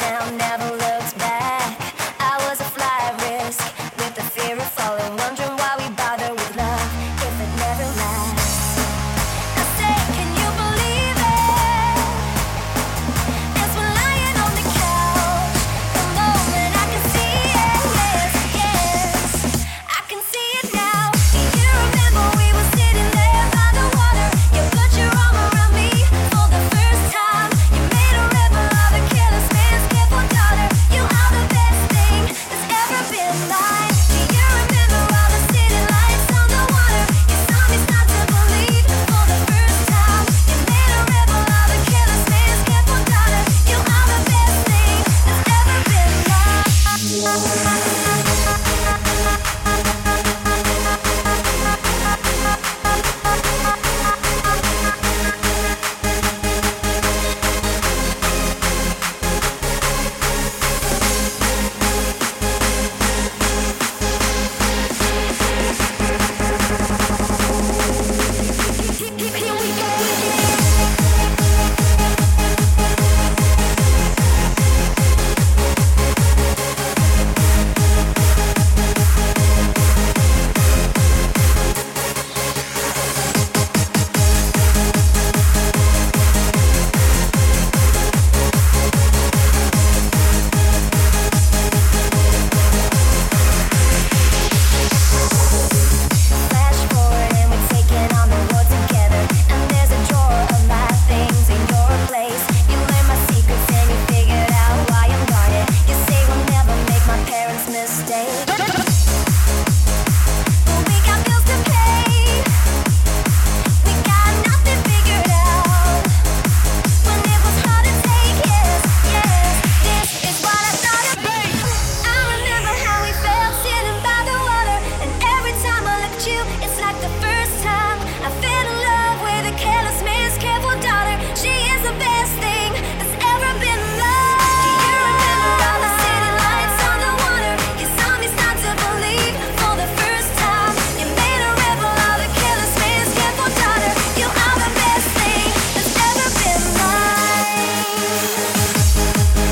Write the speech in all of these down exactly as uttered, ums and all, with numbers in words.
down, never looked back. I was a flight risk with the fear of falling, wondering why we bother with love if it never lasts. I say, can you believe it? As we're lying on the couch, the moment I can see it, yes, yes, I can see it now. Do you remember we were sitting there by the water? You put your arm around me for the first time. You made a rebel of a careless man's careful daughter. You are the best thing that's ever been mine. Do you remember all the city lights on the water? You saw me start to believe for the first time. You made a rebel of a careless man's careful daughter. You are the best thing that's ever been mine. Here we go. Flash forward and we're taking on the road together. And there's a drawer of my things in your place. You learned my secrets and you figured out why I'm guarded. You say we'll never make my parents' mistake. But we got bills to pay. We got nothing figured out. When it was hard to take, yes, yes, this is what I thought of. I remember how we felt sitting by the water, and every time I look at you, it's like the first time I fell in love with a careless man's careful daughter. She is the best thing that's ever been loved. Do you remember all the city lights on the water? You saw me start to believe for the first time. You made a rebel of a careless man's careful daughter. You are the best thing that's ever been mine.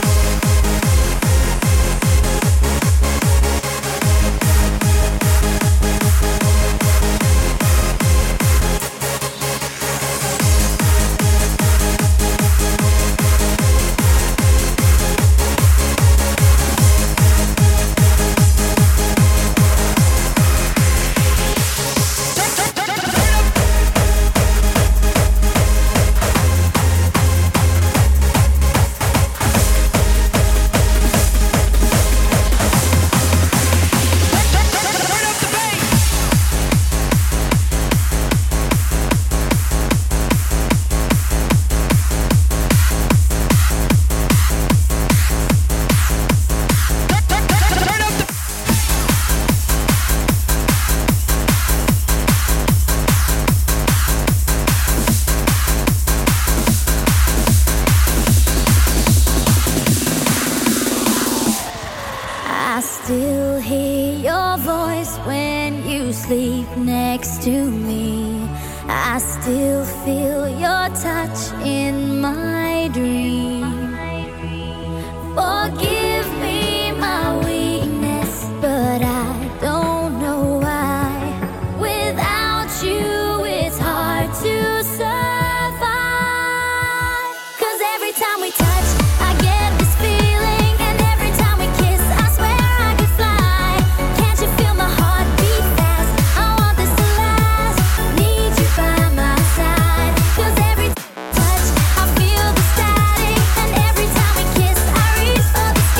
I still hear your voice when you sleep next to me. I still feel your touch in my dream. Forgive me my weakness, but I don't know why. Without you, it's hard to survive. 'Cause every time we touch, I get this feeling, and every time we kiss, I swear I could fly. Can't you feel my heart beat fast? I want this to last. Need you by my side. 'Cause every touch, I feel the static, and every time we kiss, I reach for the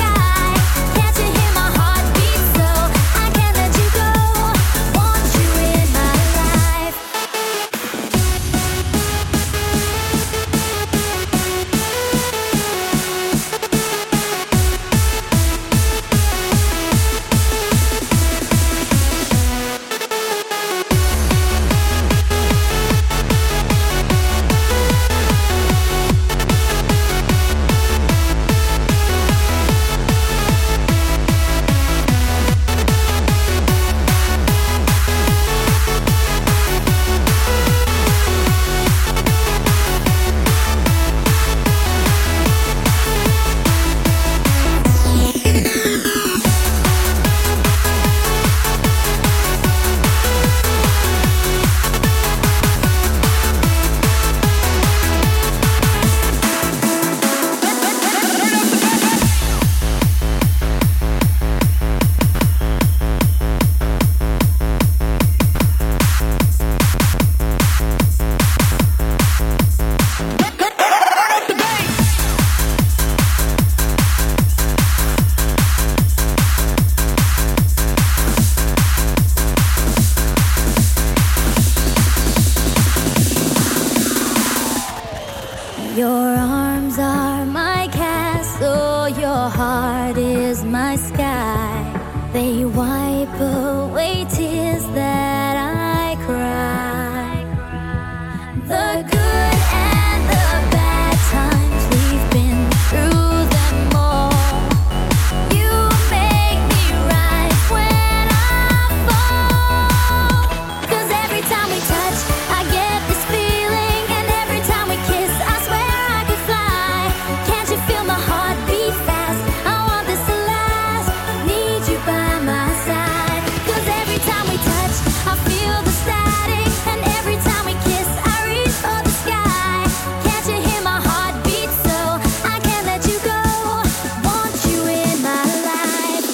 Your arms are my castle, your heart is my sky. They wipe away tears that I cry. The good and the bad times, we've been through them all. You make me rise when I fall. 'Cause every time we touch, I get this feeling, and every time we kiss, I swear I could fly. Can't you feel my heart beat fast? I want this to last. Need you by my side. 'Cause every time we touch, I feel the static, and every time we kiss, I reach for the sky. Can't you hear my heart beat? So I can't let you go. Want you in my life.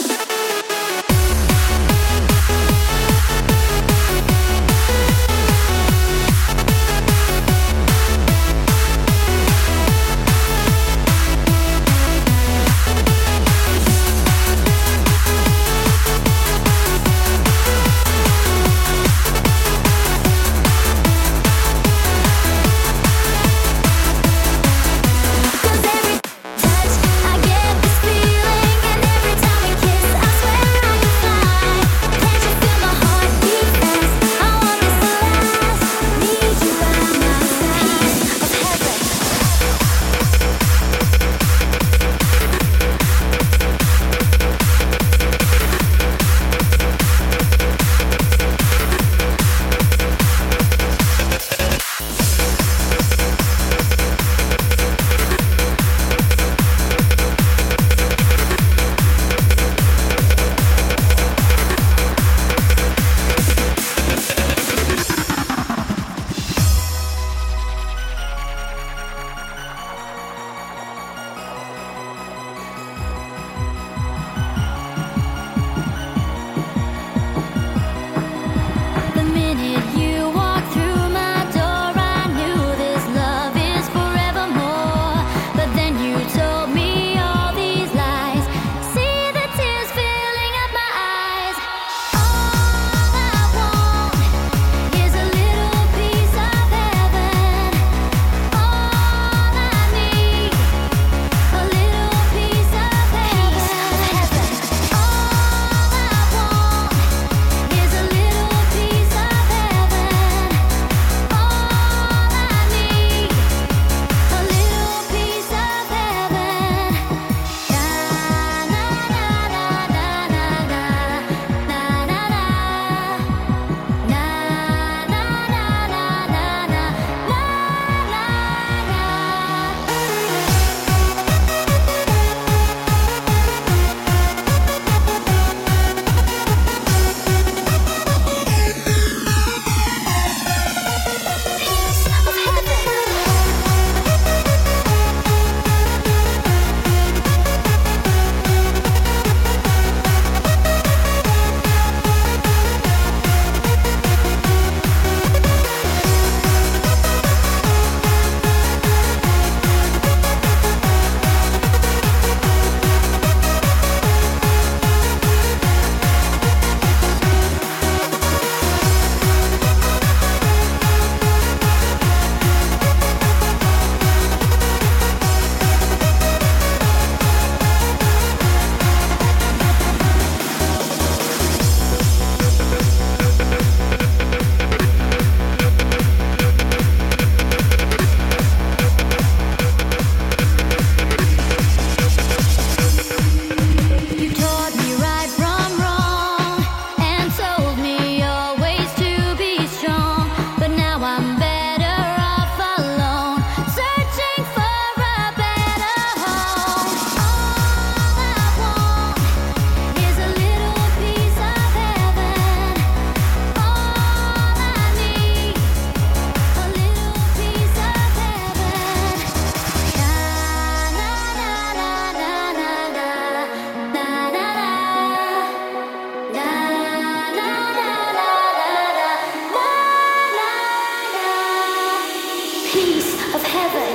Cause every touch, I get this feeling, and every time we kiss, I swear I could fly. Can't you feel my heart beat fast? I want this to last. Need you by my side. Of heaven. The minute you walked through my door, I knew this love is forevermore. But then you told me all these lies. See the tears filling up my eyes. All I want is a little piece of heaven. All I need, a little piece of heaven. All I want is a little piece of heaven. All I need, a little piece of heaven. Na na na na na na na na na na na na na piece of heaven. You taught me right from wrong and told me always to be strong. But now I'm better off alone, searching for a better home. All I want is a little piece of heaven. All I need, a little piece of heaven. Na na na na na na na na na na piece of heaven.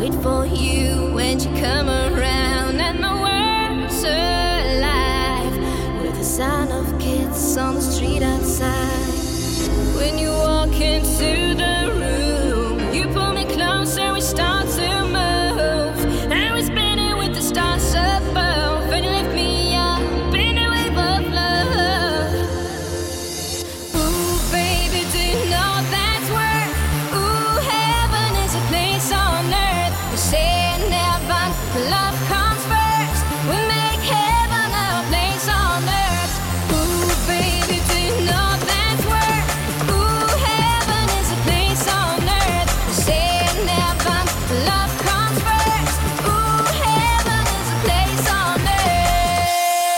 wait for you when you come around, and my world's alive with the sound of kids on the street outside. When you walk into the room, you pull me closer, we start to move, and we're spinning with the stars above, and you lift me up in a wave of love. Ooh, baby, do you know that's where, ooh, heaven is a place on earth. We say never, love comes first. We make heaven a place on earth. Ooh, baby, do you know that's where, ooh, heaven is a place on earth. We say never, love comes first. Ooh, heaven is a place on earth.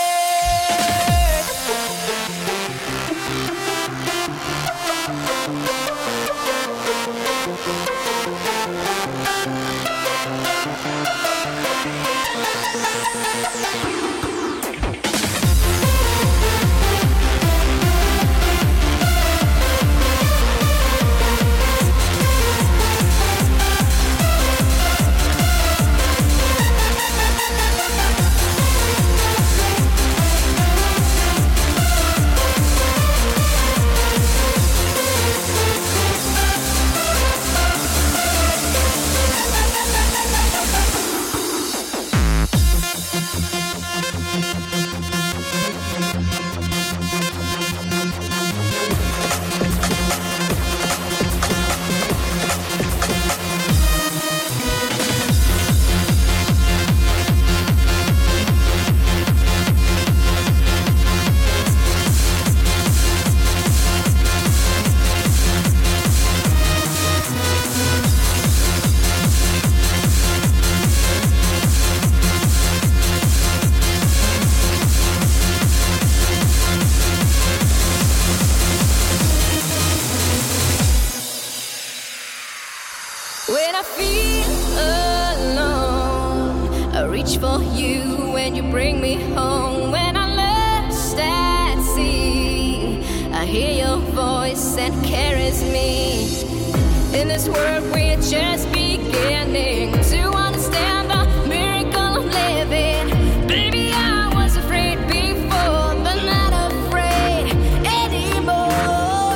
When I feel alone, I reach for you when you bring me home. When I'm lost at sea, I hear your voice and carries me. In this world we're just beginning to understand the miracle of living. Baby, I was afraid before, but not afraid anymore.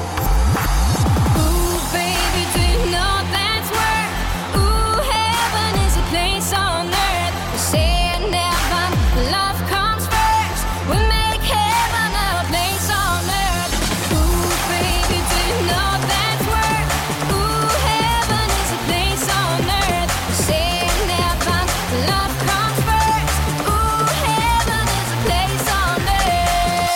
Ooh, baby, do you know that's where, ooh, heaven is a place on earth. We say never, love comes first. We make heaven a place on earth. Ooh, baby, do you know that's where, ooh, heaven is a place on earth. We say never, love comes first. Ooh, heaven is a place on earth.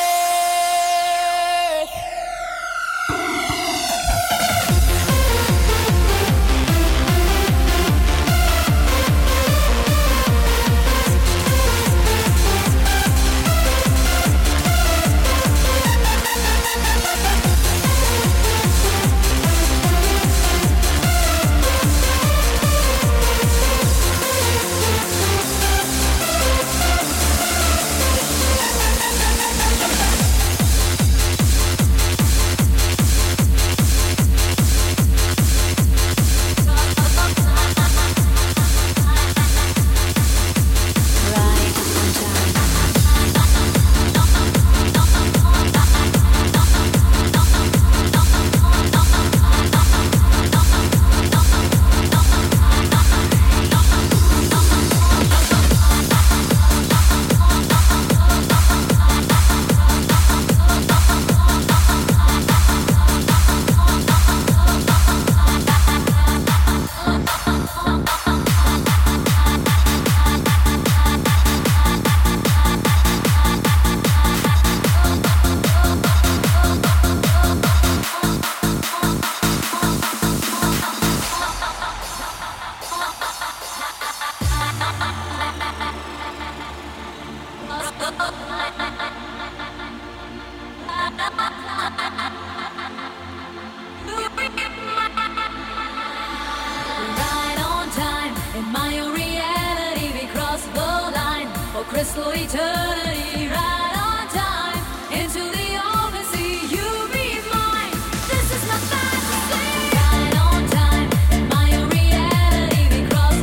Right on time, in my own reality, we cross the line for crystal eternity. Right on time, into the open sea, you be mine. This is my fantasy. Right on time, in my own reality, we cross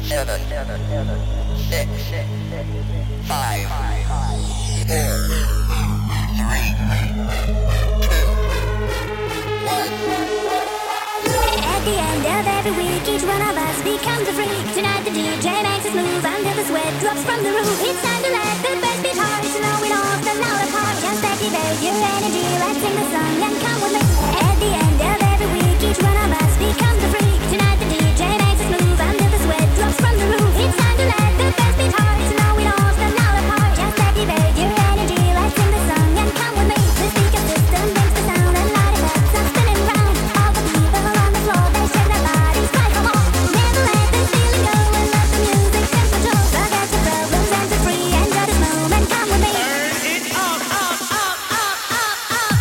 At the end of every week, each one of us becomes a freak. Tonight the D J makes us move until the sweat drops from the roof. It's time to let the bass beat hard, so know it all, the louder part. Just activate your energy, let's sing the song and come with me. At the end of every week, each one of us becomes a freak. Tonight the D J makes us move until the sweat drops from the roof. It's time to let the bass beat hard, so know it all, the louder part. Just activate your energy, let's sing the song and come with me. The speaker system makes the sound and light effects are spinning round. All the people on the floor, they shake their bodies, fight for more. Never let this feeling go and let the music take control. Forget your problems and be free, enjoy this moment, come with me. Turn it up, up, up, up, up,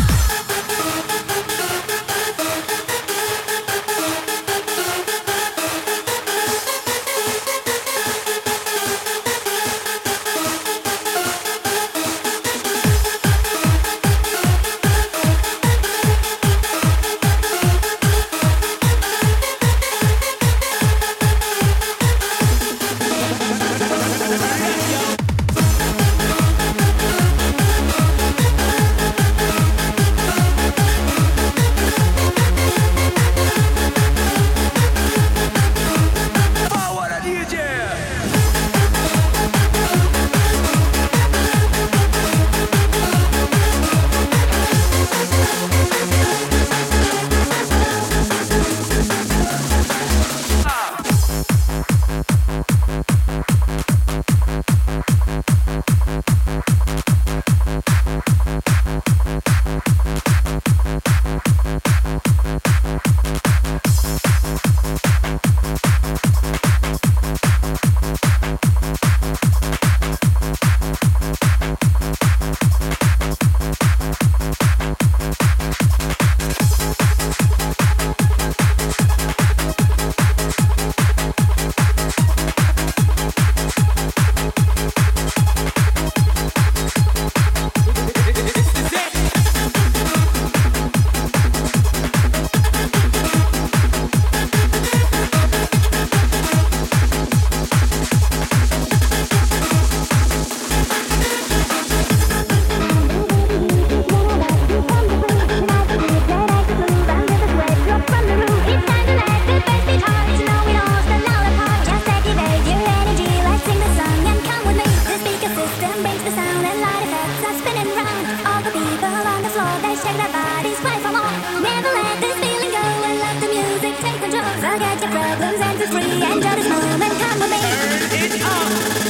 Forward a D J. Forget your problems and be free, enjoy this moment, come with me. Turn it up.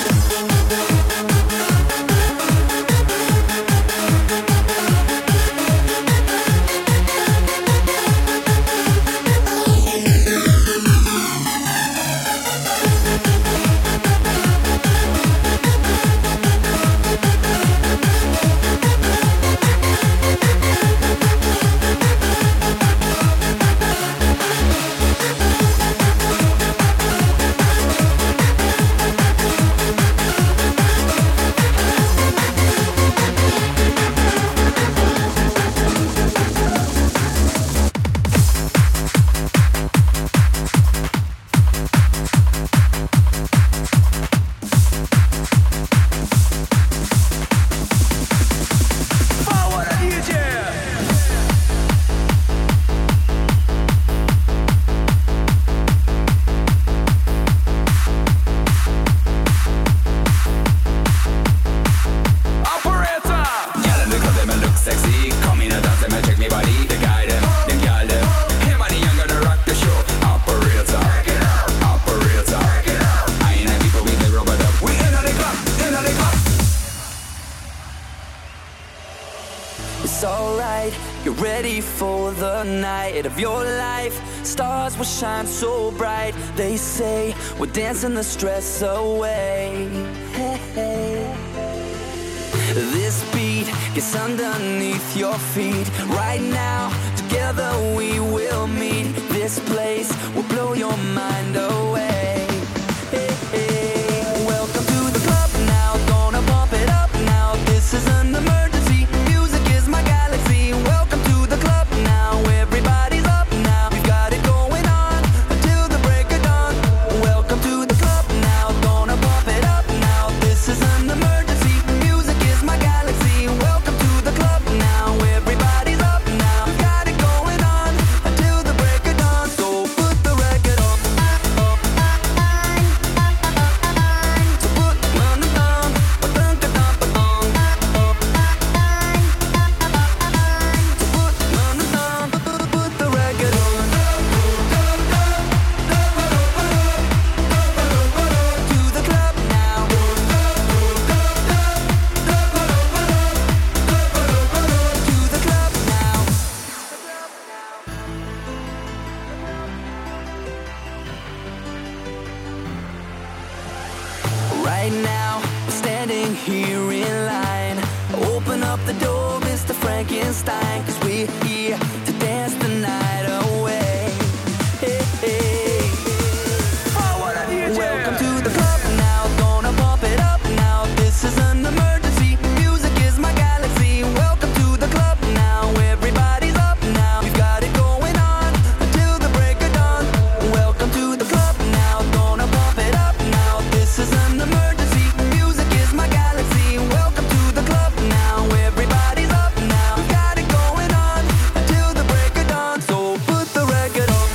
It's alright, you're ready for the night of your life. Stars will shine so bright. They say we're dancing the stress away. Hey, hey. This beat gets underneath your feet. Right now, together we will meet. This place will blow your mind away. Hey, hey. Welcome to the club now, gonna bump it up now. This is an emergency, music is my galaxy. Welcome to the club now, everybody's up now. We've got it going on until the break of dawn. Welcome to the club Right now, we're standing here in line. Open up the door, Mister Frankenstein, 'cause we're here to dance the night away. Hey, hey. Welcome to the club now, gonna pump it up now. This is an emergency, music is my galaxy. Welcome to the club now, everybody's up now. We've got it going on until the break of dawn. Welcome to the club now, gonna pump it up now. This is an emergency, music is my galaxy. Welcome to the club now, everybody's up now. We've got it going on until the break of dawn. So put the record on.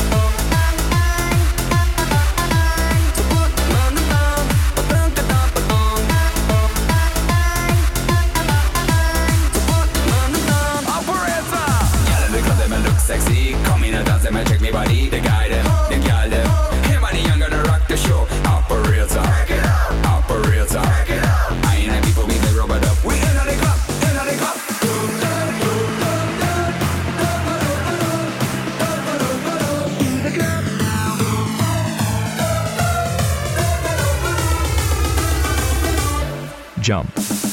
Sexy, come in and dance and check me body. The guy them, the girl them. Him and the young gonna rock the show. Operator, operator. I ain't happy for me, they rub it up. We in the club, in the club. Jump.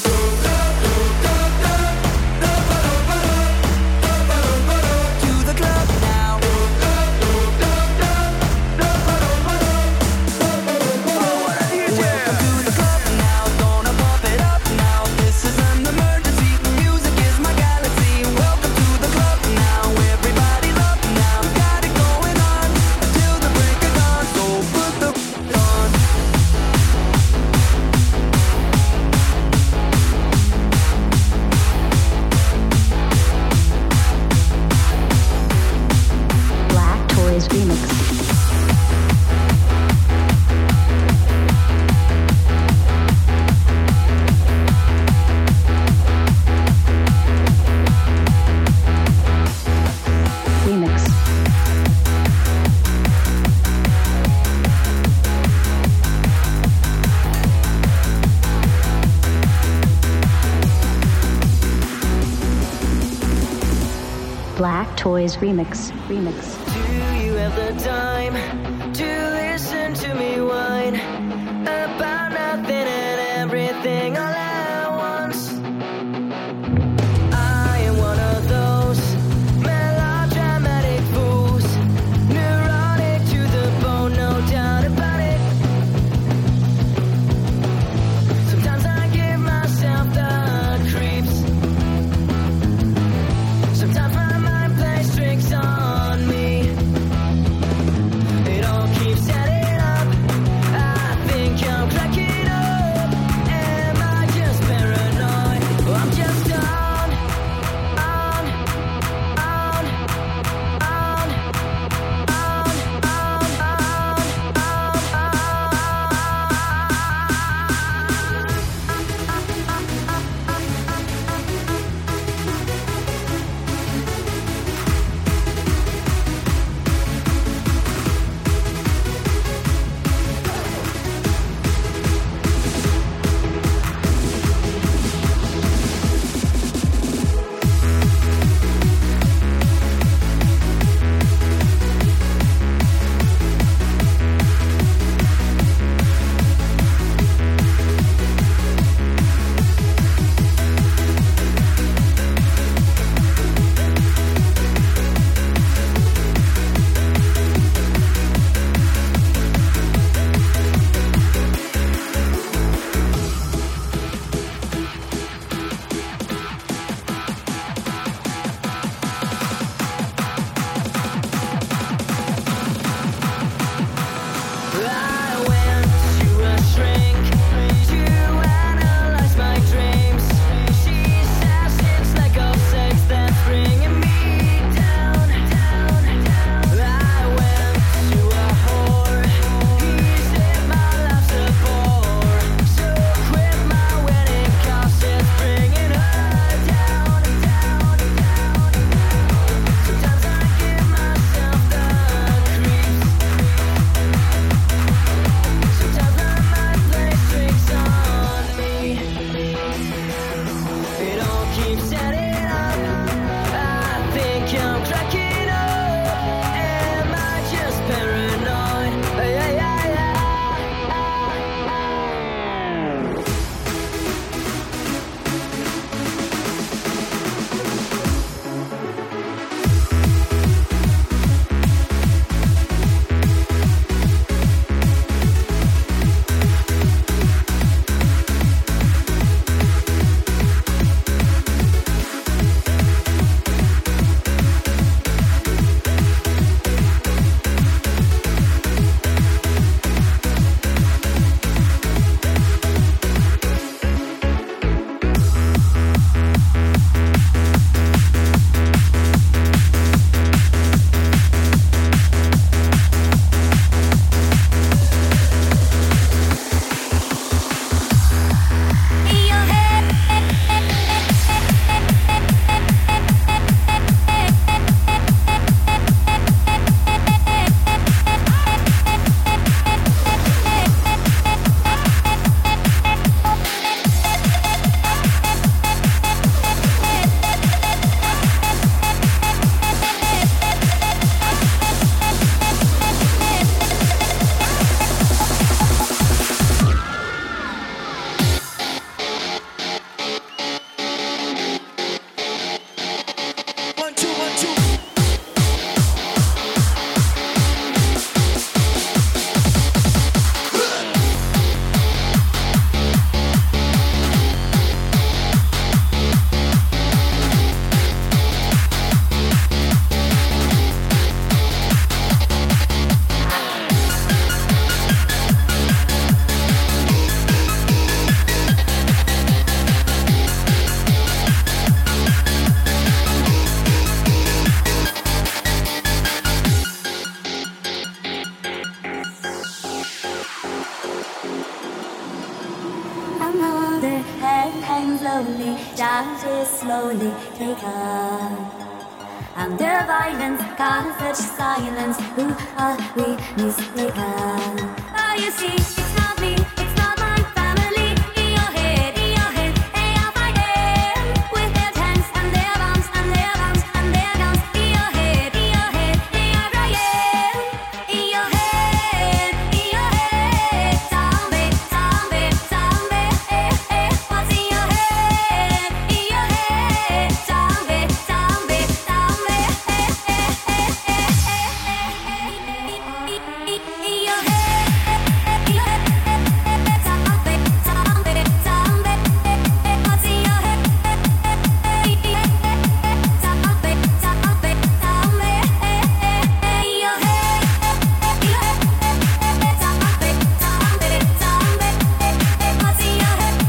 Black Toys Remix. Remix. Do you have the time to listen to me whine about nothing and everything all at once? I am one of those melodramatic fools, neurotic to the bone, no doubt about it. Sometimes I give myself the creeps. Sometimes my mind plays tricks on me. It slowly, changes slowly taken. Under violence, can't such silence. Who are we mistaken? Oh, you see, it's not me, it's not my family. In your head, in your head, they are fighting with their tanks and their bombs and their bombs and their guns. In your head, in your head, they are crying. In your head, in your head, zombie, zombie, zombie. Eh, eh. What's in your head? In your head, zombie, zombie, zombie. Eh, eh, eh, eh, eh, eh. In your head, in your head, zombie, zombie, zombie. What's in your head? Zombie, zombie, zombie. In your head, in your head, zombie, zombie, zombie. What's in your head?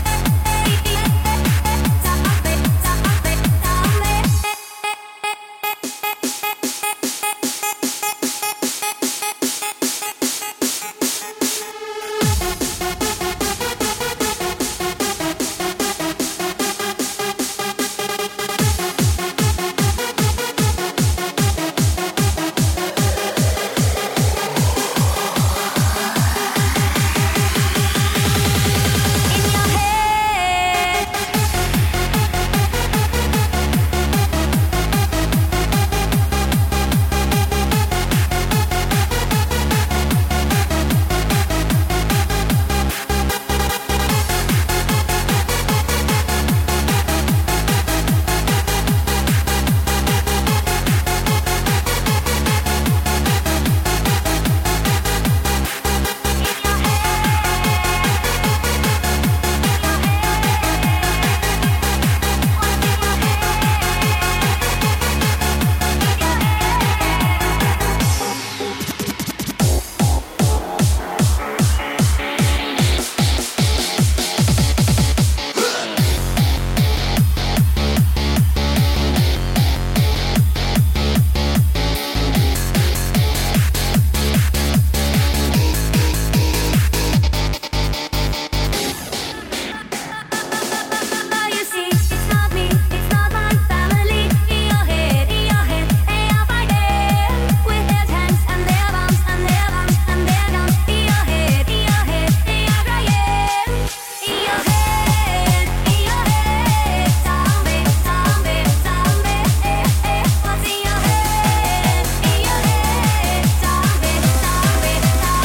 You see, it's not me, it's not my family. In your head, in your head, they are fighting with their tanks and their bombs and their bombs and their guns. In your head, in your head, they are crying. In your head, in your head, zombie, zombie, zombie. Eh, eh. What's in your head? In your head, zombie, zombie,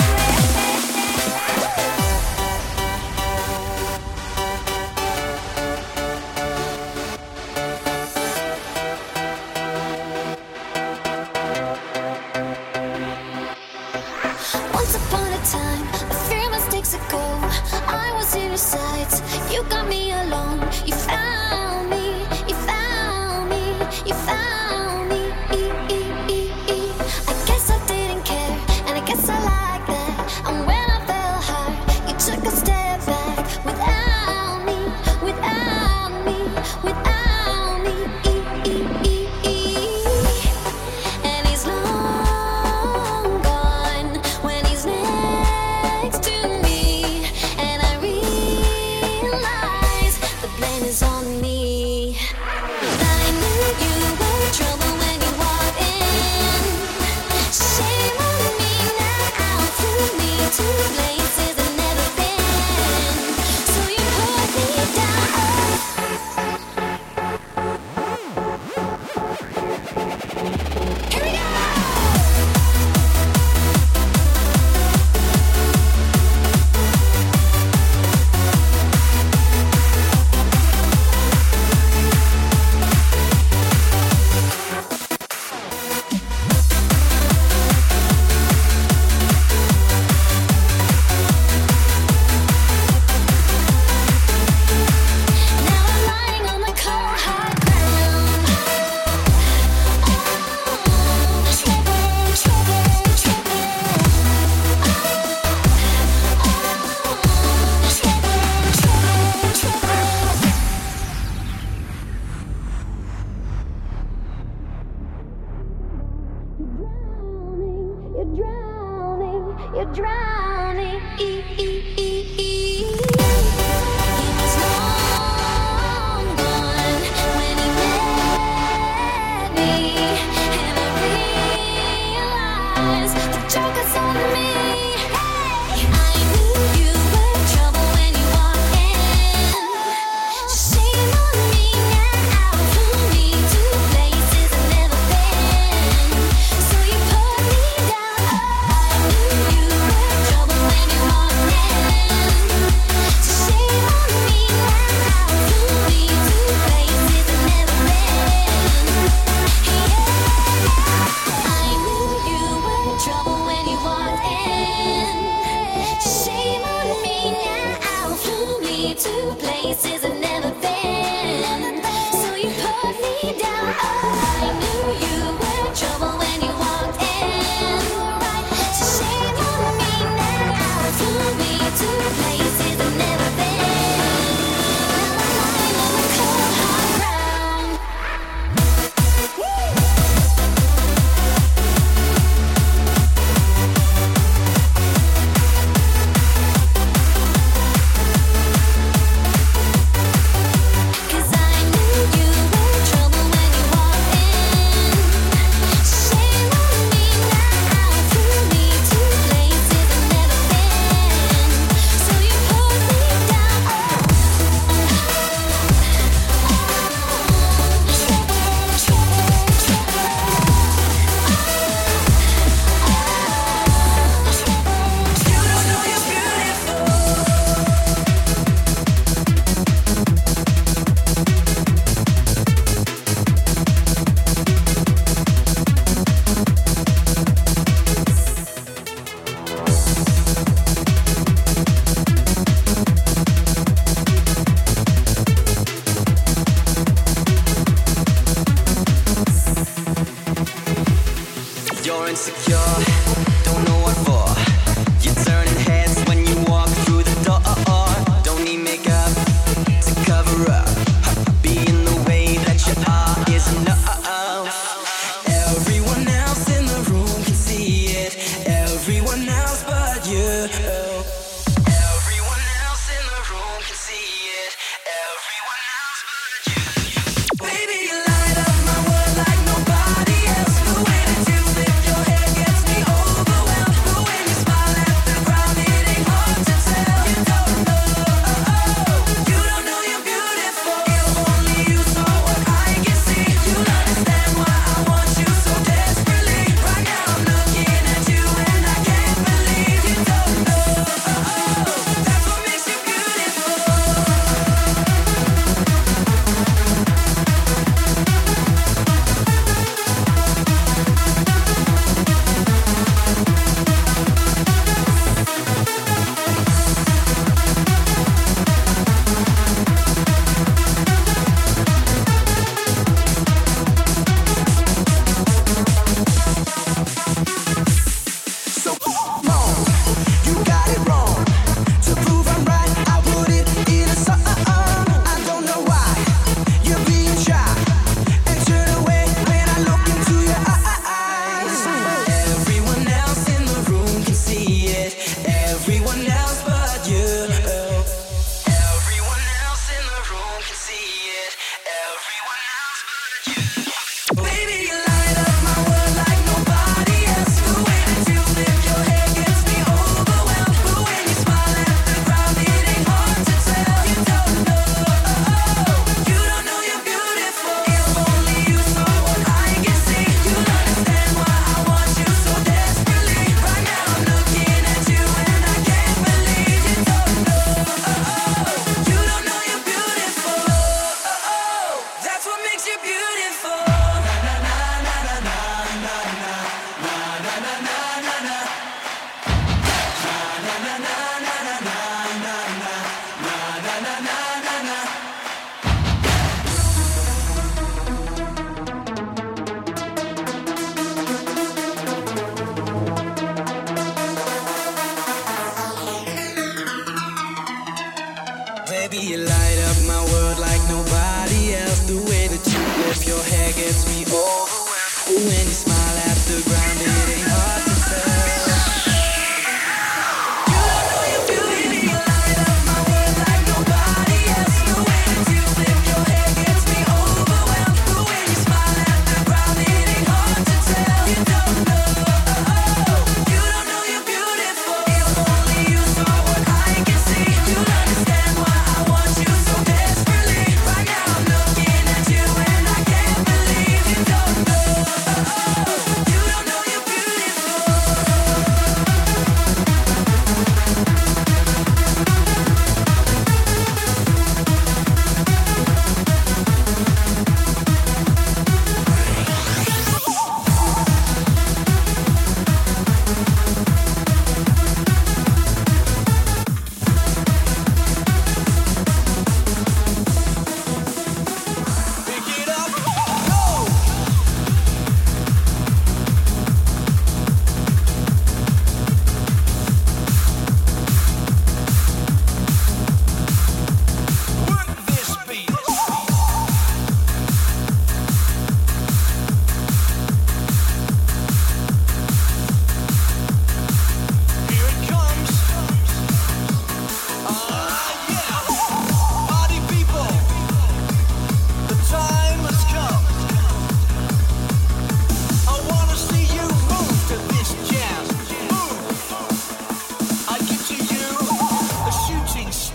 Once upon a time, a few mistakes ago, I was in your sights. You got me alone. You found me. You found me. You found me. I guess I didn't care, and I guess I like that. And when I fell hard, you took a step back without me, without me, without me. And he's long gone when he's next to me, and I realize the blame is on me. places I've never been. So you put me down. I knew you were trouble when you walked in. So shame on me now. Flew me to places I've never been. Now I'm lying on the cold hard ground. Cause I knew you were trouble when you walked in. Shame on me now. Flew me to places I've never been. So you put me down. You're insecure, don't know what for. You're turning heads when you walk through the door. Don't need makeup to cover up. Being the way that you are is enough. Everyone else in the room can see it. Everyone else but you. Everyone else in the room can see it. Everyone else but you. Baby, you light up my world like nobody else. The way that you flip your hair gets me overwhelmed. But when you smile at the ground, it ain't hard to tell. You don't know, you don't know you're beautiful. If only you saw what I can see, you'll understand why I want you so desperately. Right now I'm looking at you and I can't believe you don't know. That's what makes you beautiful. So wrong, you got it wrong. To prove I'm right, I put it in a song. I don't know why you're being shy and turn away when I look into your eyes. Everyone else in the room can see it. Everyone else but you. Everyone else in the room can see it. Everyone else but you. Baby, you light up my world like nobody else. The way that you flip your hair gets me overwhelmed. But when you smile at the ground, it ain't hard to tell. You don't know, you don't know you're beautiful. If only you saw what I can see, you'll understand why I want you so desperately. Right now I'm looking at you and I can't believe you don't know, you don't know you're beautiful. That's what makes you beautiful. Baby, you light up my world like nobody else. The way that you flip your hair gets me overwhelmed. When you smile at the ground, it ain't hard to tell. You don't know you're beauty. You light up my world like nobody else. The way that you flip your hair gets me overwhelmed. But when you smile at the ground, it ain't hard to tell. You don't know, you don't know you're beautiful. If only you saw what I can see, you'll understand why I want you so desperately. Right now I'm looking at you and I can't believe you don't know.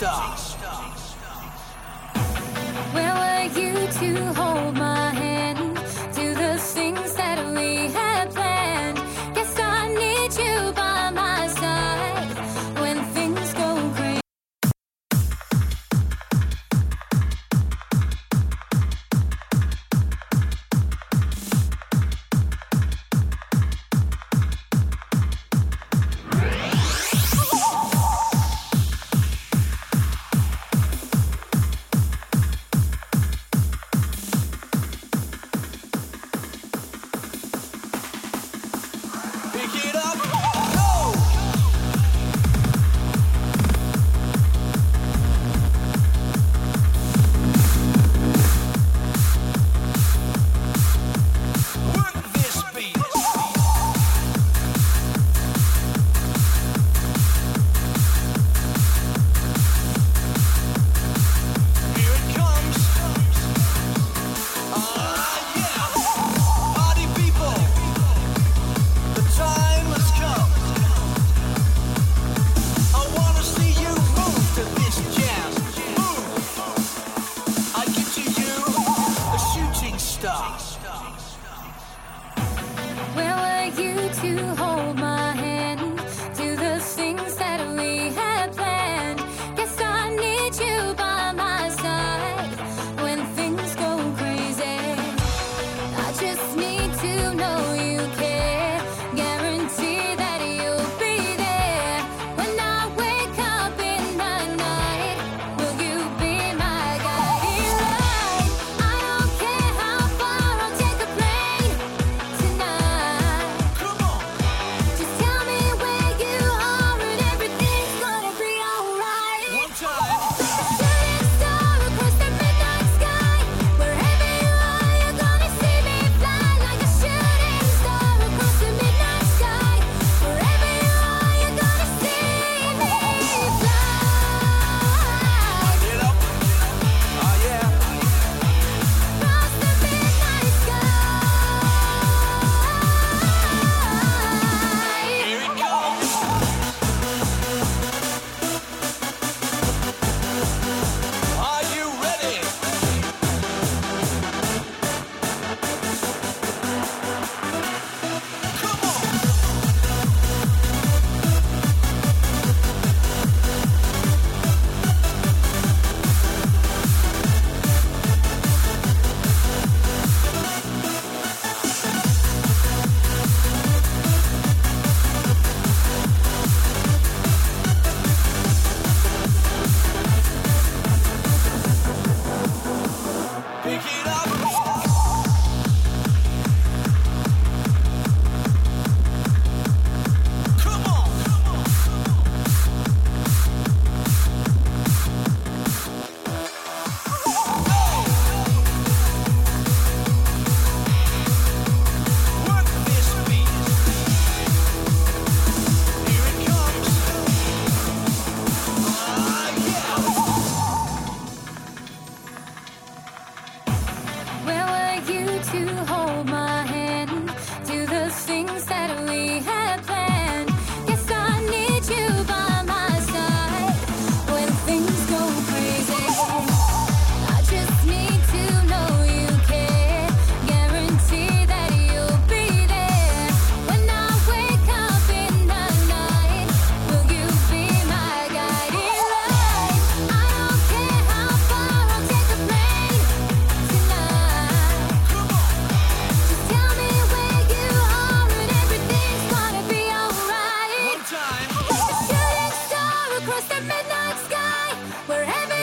star. Where were you to hold my hand? Do the things that we had planned. Guess I need you by my side when things go crazy. Pick it up, go! Work this beat. Here it comes. Ah, yeah. Party people. The time has come. I wanna see you move to this jam. Move. I give to you a shooting star. Where were you to hold my hand? Do the things that we had planned. Guess I need you by my side when things go crazy. I just need to know you care. Guarantee that you'll be there when I wake up in the night. Will you be my guiding light? I don't care how far, I'll take a plane tonight. Come on. Just tell me where you are and everything's gonna be alright. One time. Shooting star across the midnight sky. Wherever you are, you're gonna see me fly like a shooting star across the midnight sky. Wherever you are, you're gonna see me fly. Get up. Oh yeah. Across the midnight sky. Here it comes. Are you ready? Come on. Pick it up. Come on. Work this beat. Here it comes. Ah, yeah. Where were you to hold my hand? Do the things that we had planned. Guess I need you by my side when things go crazy. I just need to know you care. Guarantee that you'll be there when I wake up in the night. Will you be my guiding light? I don't care how far, I'll take a plane tonight. Come on. Just tell me where you are and everything's gonna be alright. One time. Shooting star across the midnight sky. Wherever